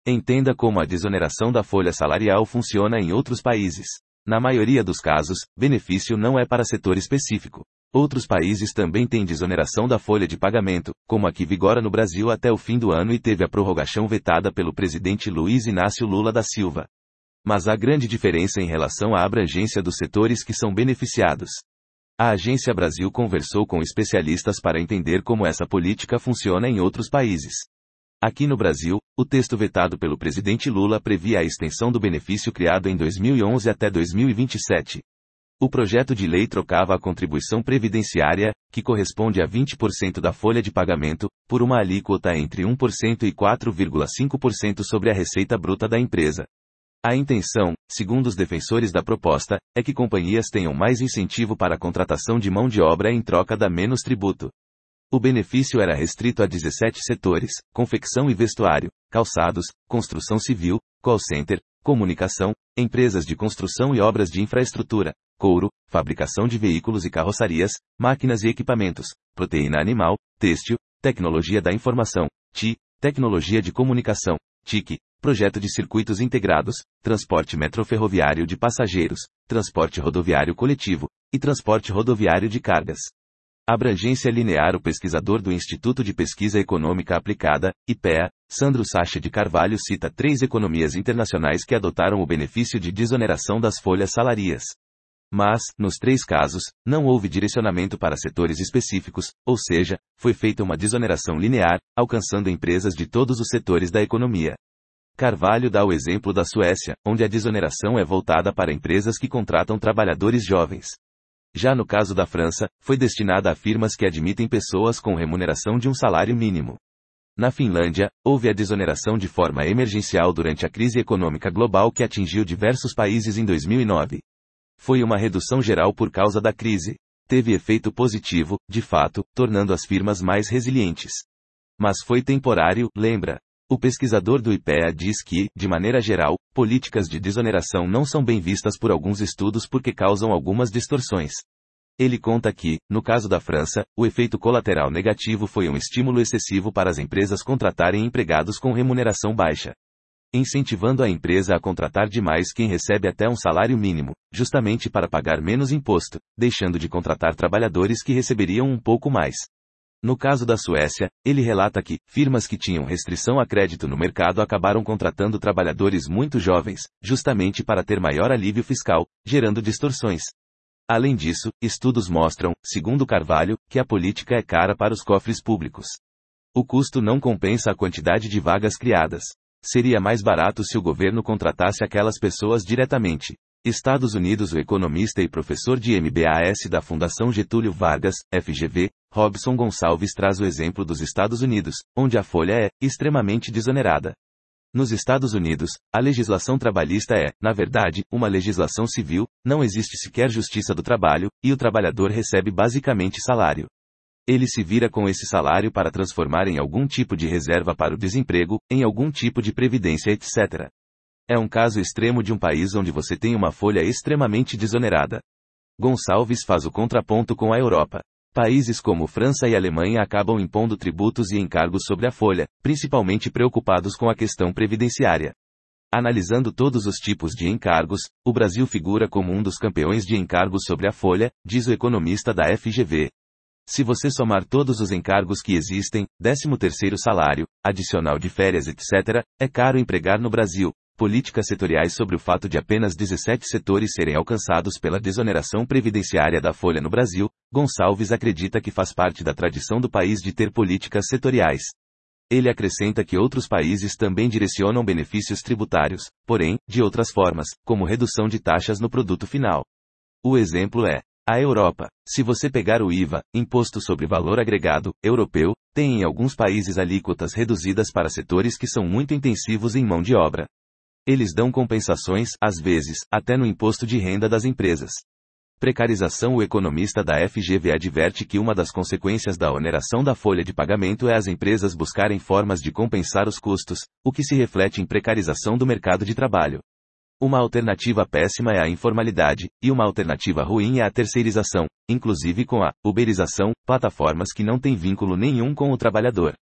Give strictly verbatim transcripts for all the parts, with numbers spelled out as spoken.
Entenda como a desoneração da folha salarial funciona em outros países. Na maioria dos casos, benefício não é para setor específico. Outros países também têm desoneração da folha de pagamento, como a que vigora no Brasil até o fim do ano e teve a prorrogação vetada pelo presidente Luiz Inácio Lula da Silva. Mas há grande diferença em relação à abrangência dos setores que são beneficiados. A Agência Brasil conversou com especialistas para entender como essa política funciona em outros países. Aqui no Brasil, o texto vetado pelo presidente Lula previa a extensão do benefício criado em dois mil e onze até dois mil e vinte e sete. O projeto de lei trocava a contribuição previdenciária, que corresponde a vinte por cento da folha de pagamento, por uma alíquota entre um por cento e quatro vírgula cinco por cento sobre a receita bruta da empresa. A intenção, segundo os defensores da proposta, é que companhias tenham mais incentivo para a contratação de mão de obra em troca da menos tributo. O benefício era restrito a dezessete setores: confecção e vestuário, calçados, construção civil, call center, comunicação, empresas de construção e obras de infraestrutura, couro, fabricação de veículos e carroçarias, máquinas e equipamentos, proteína animal, têxtil, tecnologia da informação, T I, tecnologia de comunicação, T I C, projeto de circuitos integrados, transporte metroferroviário de passageiros, transporte rodoviário coletivo, e transporte rodoviário de cargas. Abrangência linear. O pesquisador do Instituto de Pesquisa Econômica Aplicada, I P E A, Sandro Sacha de Carvalho cita três economias internacionais que adotaram o benefício de desoneração das folhas salariais. Mas, nos três casos, não houve direcionamento para setores específicos, ou seja, foi feita uma desoneração linear, alcançando empresas de todos os setores da economia. Carvalho dá o exemplo da Suécia, onde a desoneração é voltada para empresas que contratam trabalhadores jovens. Já no caso da França, foi destinada a firmas que admitem pessoas com remuneração de um salário mínimo. Na Finlândia, houve a desoneração de forma emergencial durante a crise econômica global que atingiu diversos países em dois mil e nove. Foi uma redução geral por causa da crise. Teve efeito positivo, de fato, tornando as firmas mais resilientes. Mas foi temporário, lembra? O pesquisador do I P E A diz que, de maneira geral, políticas de desoneração não são bem vistas por alguns estudos porque causam algumas distorções. Ele conta que, no caso da França, o efeito colateral negativo foi um estímulo excessivo para as empresas contratarem empregados com remuneração baixa, incentivando a empresa a contratar demais quem recebe até um salário mínimo, justamente para pagar menos imposto, deixando de contratar trabalhadores que receberiam um pouco mais. No caso da Suécia, ele relata que, firmas que tinham restrição a crédito no mercado acabaram contratando trabalhadores muito jovens, justamente para ter maior alívio fiscal, gerando distorções. Além disso, estudos mostram, segundo Carvalho, que a política é cara para os cofres públicos. O custo não compensa a quantidade de vagas criadas. Seria mais barato se o governo contratasse aquelas pessoas diretamente. Estados Unidos. O economista e professor de M B A S da Fundação Getúlio Vargas, F G V, Robson Gonçalves traz o exemplo dos Estados Unidos, onde a folha é extremamente desonerada. Nos Estados Unidos, a legislação trabalhista é, na verdade, uma legislação civil, não existe sequer justiça do trabalho, e o trabalhador recebe basicamente salário. Ele se vira com esse salário para transformar em algum tipo de reserva para o desemprego, em algum tipo de previdência, etcétera. É um caso extremo de um país onde você tem uma folha extremamente desonerada. Gonçalves faz o contraponto com a Europa. Países como França e Alemanha acabam impondo tributos e encargos sobre a folha, principalmente preocupados com a questão previdenciária. Analisando todos os tipos de encargos, o Brasil figura como um dos campeões de encargos sobre a folha, diz o economista da F G V. Se você somar todos os encargos que existem, décimo terceiro salário, adicional de férias, etcétera, é caro empregar no Brasil. Políticas setoriais. Sobre o fato de apenas dezessete setores serem alcançados pela desoneração previdenciária da folha no Brasil, Gonçalves acredita que faz parte da tradição do país de ter políticas setoriais. Ele acrescenta que outros países também direcionam benefícios tributários, porém, de outras formas, como redução de taxas no produto final. O exemplo é a Europa. Se você pegar o I V A, Imposto sobre Valor Agregado, europeu, tem em alguns países alíquotas reduzidas para setores que são muito intensivos em mão de obra. Eles dão compensações, às vezes, até no imposto de renda das empresas. Precarização. O economista da F G V adverte que uma das consequências da oneração da folha de pagamento é as empresas buscarem formas de compensar os custos, o que se reflete em precarização do mercado de trabalho. Uma alternativa péssima é a informalidade, e uma alternativa ruim é a terceirização, inclusive com a uberização, plataformas que não têm vínculo nenhum com o trabalhador.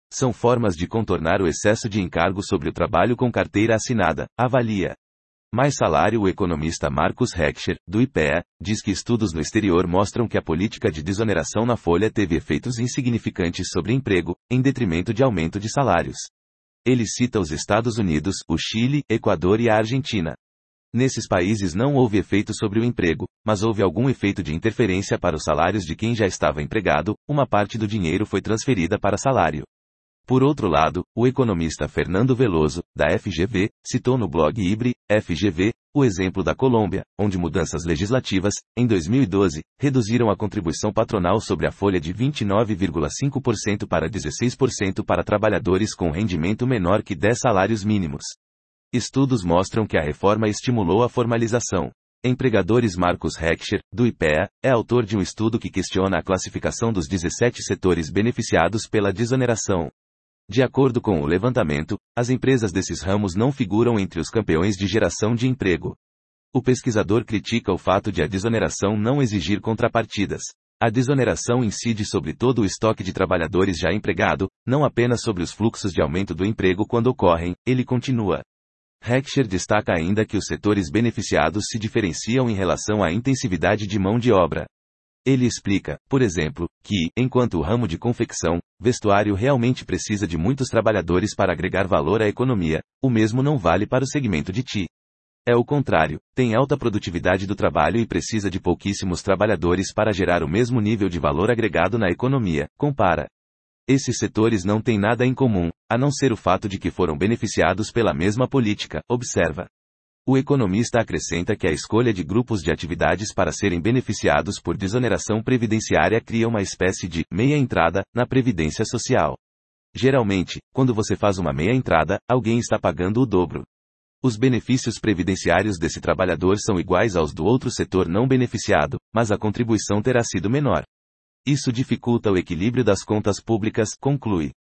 São formas de contornar o excesso de encargo sobre o trabalho com carteira assinada, avalia. Mais salário. O economista Marcus Heckscher, do I P E A, diz que estudos no exterior mostram que a política de desoneração na folha teve efeitos insignificantes sobre emprego, em detrimento de aumento de salários. Ele cita os Estados Unidos, o Chile, Equador e a Argentina. Nesses países não houve efeito sobre o emprego, mas houve algum efeito de interferência para os salários de quem já estava empregado, uma parte do dinheiro foi transferida para salário. Por outro lado, o economista Fernando Veloso, da F G V, citou no blog Ibre, F G V, o exemplo da Colômbia, onde mudanças legislativas, em dois mil e doze, reduziram a contribuição patronal sobre a folha de vinte e nove vírgula cinco por cento para dezesseis por cento para trabalhadores com rendimento menor que dez salários mínimos. Estudos mostram que a reforma estimulou a formalização. Empregadores Marcus Heckscher, do I P E A, é autor de um estudo que questiona a classificação dos dezessete setores beneficiados pela desoneração. De acordo com o levantamento, as empresas desses ramos não figuram entre os campeões de geração de emprego. O pesquisador critica o fato de a desoneração não exigir contrapartidas. A desoneração incide sobre todo o estoque de trabalhadores já empregado, não apenas sobre os fluxos de aumento do emprego quando ocorrem, ele continua. Heckscher destaca ainda que os setores beneficiados se diferenciam em relação à intensividade de mão de obra. Ele explica, por exemplo, que, enquanto o ramo de confecção, vestuário realmente precisa de muitos trabalhadores para agregar valor à economia, o mesmo não vale para o segmento de T I. É o contrário, tem alta produtividade do trabalho e precisa de pouquíssimos trabalhadores para gerar o mesmo nível de valor agregado na economia, compara. Esses setores não têm nada em comum, a não ser o fato de que foram beneficiados pela mesma política, observa. O economista acrescenta que a escolha de grupos de atividades para serem beneficiados por desoneração previdenciária cria uma espécie de meia-entrada na previdência social. Geralmente, quando você faz uma meia-entrada, alguém está pagando o dobro. Os benefícios previdenciários desse trabalhador são iguais aos do outro setor não beneficiado, mas a contribuição terá sido menor. Isso dificulta o equilíbrio das contas públicas, conclui.